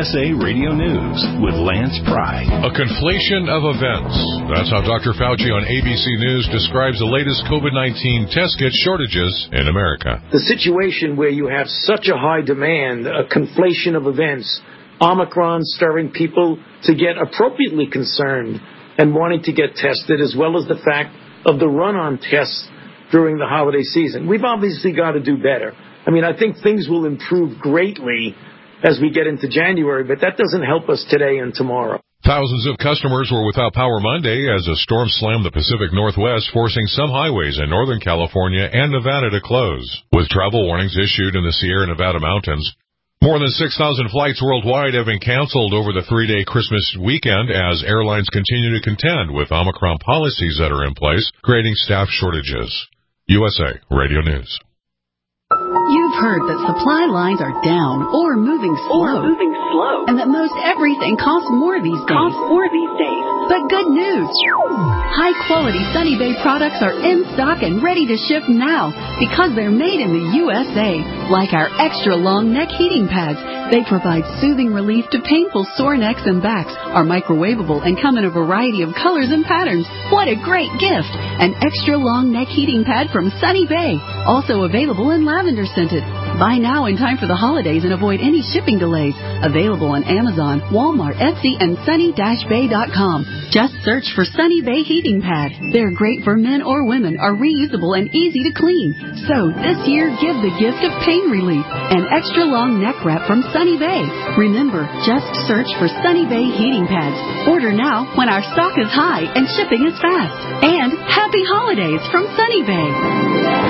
USA Radio News with Lance Pry. A conflation of events. That's how Dr. Fauci on ABC News describes the latest COVID-19 test kit shortages in America. The situation where you have such a high demand, a conflation of events, Omicron stirring people to get appropriately concerned and wanting to get tested, as well as the fact of the run on tests during the holiday season. We've obviously got to do better. I mean, I think things will improve greatly as we get into January, but that doesn't help us today and tomorrow. Thousands of customers were without power Monday as a storm slammed the Pacific Northwest, forcing some highways in Northern California and Nevada to close. With travel warnings issued in the Sierra Nevada mountains, more than 6,000 flights worldwide have been canceled over the 3-day Christmas weekend as airlines continue to contend with Omicron policies that are in place, creating staff shortages. USA Radio News. You've heard that supply lines are down or moving slow. And that most everything costs more these days. But good news. High-quality Sunny Bay products are in stock and ready to ship now because they're made in the USA. Like our extra-long neck heating pads. They provide soothing relief to painful sore necks and backs, are microwavable, and come in a variety of colors and patterns. What a great gift! An extra-long neck heating pad from Sunny Bay. Also available in lavender scented. Buy now in time for the holidays and avoid any shipping delays. Available on Amazon, Walmart, Etsy, and sunny-bay.com. Just search for Sunny Bay Heating Pad. They're great for men or women, are reusable and easy to clean. So this year, give the gift of pain relief. An extra long neck wrap from Sunny Bay. Remember, just search for Sunny Bay Heating Pads. Order now when our stock is high and shipping is fast. And happy holidays from Sunny Bay.